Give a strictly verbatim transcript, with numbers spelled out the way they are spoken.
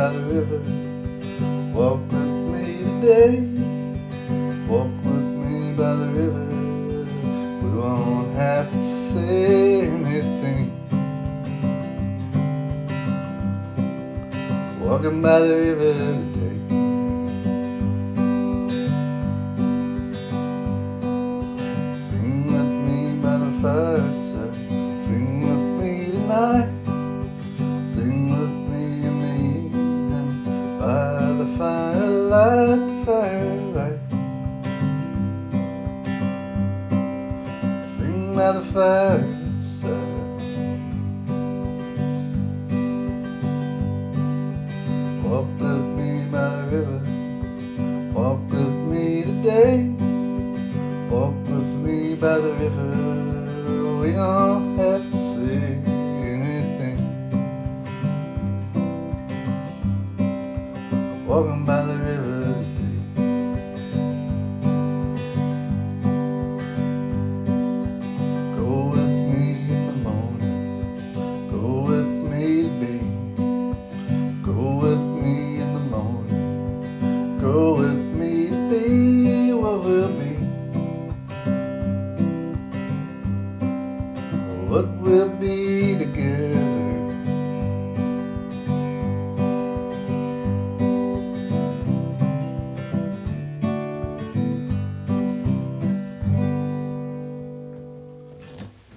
by the river. Walk with me today. Walk with me by the river. We won't have to say anything. Walking by the river today. Sing with me by the fireside. Sing with me tonight. Sing with me in the evening by the firelight, the firelight. Sing by the fireside. Walk with me by the river. Walk with me today. Walk with me by the river. We don't have to say anything. Walking by